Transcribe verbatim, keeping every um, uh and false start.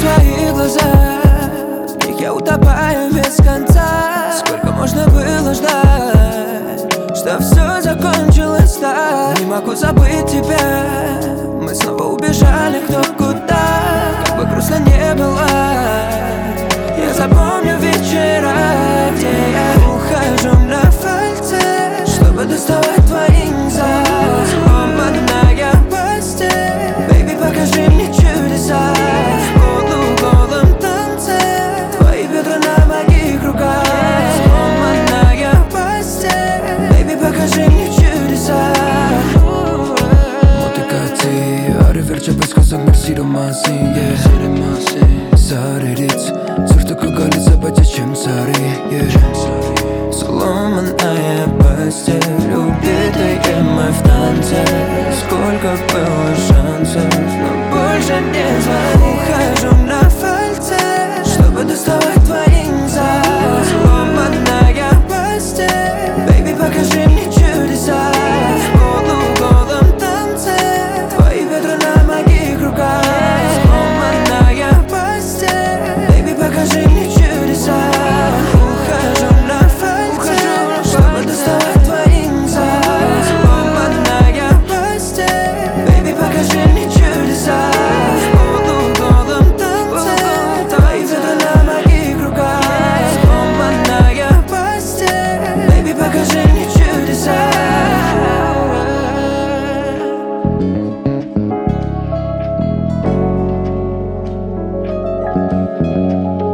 твои глаза, в них я утопаю без конца. Сколько можно было ждать, что все закончилось так? Не могу забыть тебя, мы снова убежали кто куда. Как бы грустно не было, я запомню вечера, где я ухожу на фальцет, чтобы доставать твои глаза. Сломанная постель, baby, покажи мне чудеса. В полуголом танце твои бедра на моих руках. Сломанная постель, baby, покажи мне чудеса. Motikati, arı verce bez kozak mersi romasi, yeah. Сарилиц, цуртука галица потечем сари, yeah. Сломанная постель, убитые мы в танце. Сколько было шансов, но больше не звони. Ухожу на фальцет, чтобы доставать твои глаза. Сломанная постель, baby, покажи мне чудеса. В полуголом танце твои бедра на моих руках. Сломанная постель, baby, покажи мне чудеса. Ухожу на фальцет, чтобы доставать твои глаза. Сломанная постель, baby, покажи мне чудеса. В полуголом танце твои бедра на моих руках. Сломанная постель, baby, покажи мне чудеса. Yeah.